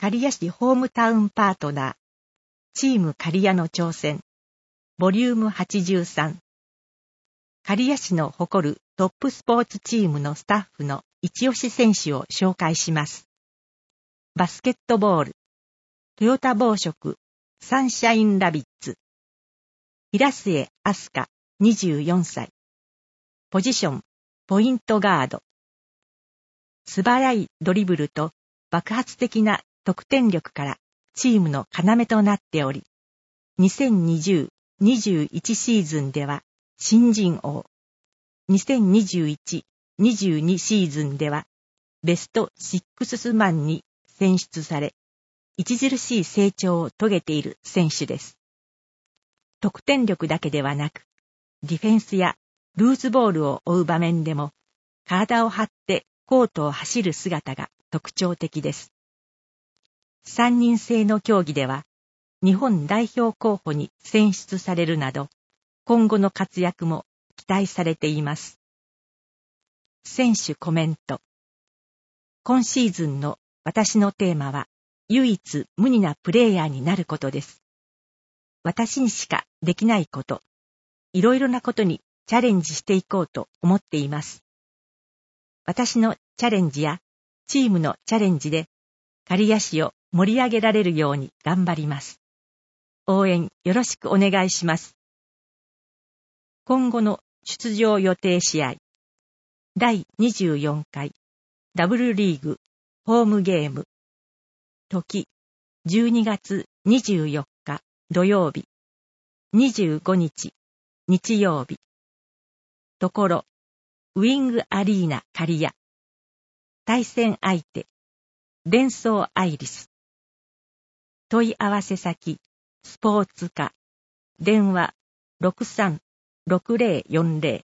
刈谷市ホームタウンパートナー、チーム刈谷の挑戦、ボリューム83。刈谷市の誇るトップスポーツチームのスタッフの一押し選手を紹介します。バスケットボール、トヨタ紡織、サンシャインラビッツ。平末飛鳥、24歳。ポジション、ポイントガード。素早いドリブルと爆発的な得点力からチームの要となっており、2020-21シーズンでは新人王、2021-22シーズンではベスト6マンに選出され、著しい成長を遂げている選手です。得点力だけではなく、ディフェンスやルーズボールを追う場面でも、体を張ってコートを走る姿が特徴的です。3人制の競技では、日本代表候補に選出されるなど、今後の活躍も期待されています。選手コメント。今シーズンの私のテーマは、唯一無二なプレイヤーになることです。私にしかできないこと、いろいろなことにチャレンジしていこうと思っています。私のチャレンジやチームのチャレンジで、刈谷市を盛り上げられるように頑張ります。応援よろしくお願いします。今後の出場予定試合。第24回ダブルリーグホームゲーム。時、12月24日土曜日。25日日曜日。ところ、ウィングアリーナ刈谷。対戦相手、デンソーアイリス。問い合わせ先、スポーツ課。電話、63-6040。